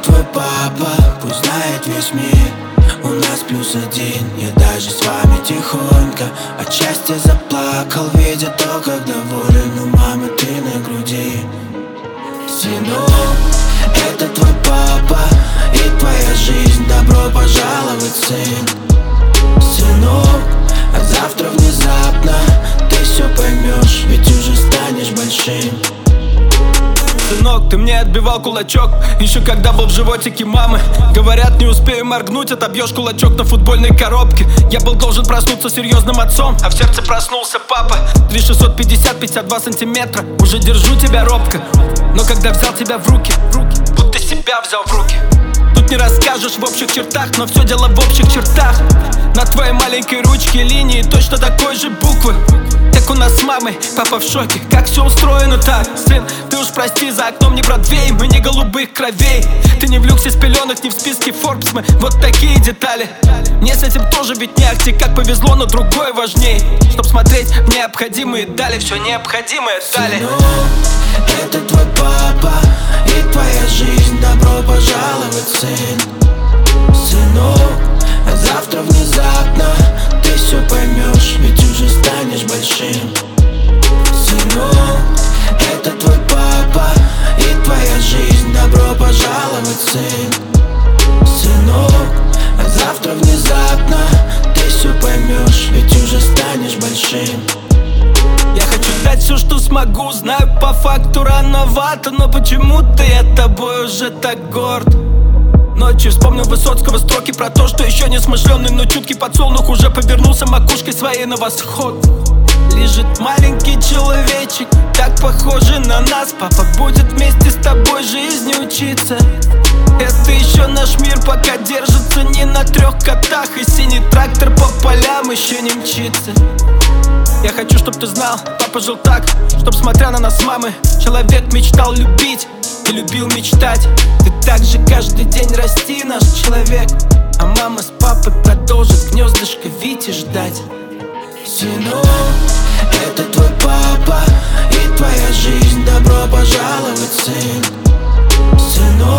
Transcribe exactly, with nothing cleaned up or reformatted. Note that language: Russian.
твой папа, пусть знает весь мир. У нас плюс один, я даже с вами тихонько от счастья заплакал, видя то, как доволен у мамы ты на груди. Сынок, это твой папа и твоя жизнь, добро пожаловать, сын. Сынок, а завтра внезапно ты все поймешь, ведь уже станешь большим. Сынок, ты мне отбивал кулачок, еще когда был в животике мамы. Говорят, не успею моргнуть, отобьешь кулачок на футбольной коробке. Я был должен проснуться серьезным отцом, а в сердце проснулся папа. Три шестьсот пятьдесят, пятьдесят два сантиметра, уже держу тебя робко. Но когда взял тебя в руки, будто себя взял в руки. Тут не расскажешь в общих чертах, но все дело в общих чертах. На твоей маленькой ручке линии точно такой же буквы, как у нас с мамой. Папа в шоке, как все устроено так. Сын, ты уж прости, за окном не Бродвей, мы не голубых кровей. Ты не в люксе с пеленок, не в списке Forbes, мы вот такие детали. Мне с этим тоже ведь не ахти, как повезло, но другое важней. Чтоб смотреть в необходимые дали, все необходимое дали. Сынок, это твой папа и твоя жизнь, добро пожаловать, сын. Сынок, а завтра внезапно ты все поймешь, ведь уже станешь большим. Сынок, это твой папа и твоя жизнь, добро пожаловать, сын. Сынок, а завтра внезапно ты все поймешь, ведь уже станешь большим. Я хочу дать все, что смогу, знаю по факту рановато, но почему-то я тобой уже так горд. Ночью вспомнил Высоцкого строки про то, что еще не смышленый, но чуткий подсолнух уже повернулся макушкой своей на восход. Лежит маленький человечек, так похожий на нас. Папа будет вместе с тобой жизни учиться. Это еще наш мир пока держится не на трех котах, и синий трактор по полям еще не мчится. Я хочу, чтоб ты знал, папа жил так, чтоб, смотря на нас с мамой, человек мечтал любить и любил мечтать. Ты так же каждый день расти, наш человек, а мама с папой продолжит гнездышко Вити ждать. Сынок, это твой папа и твоя жизнь, добро пожаловать, сын. Сынок,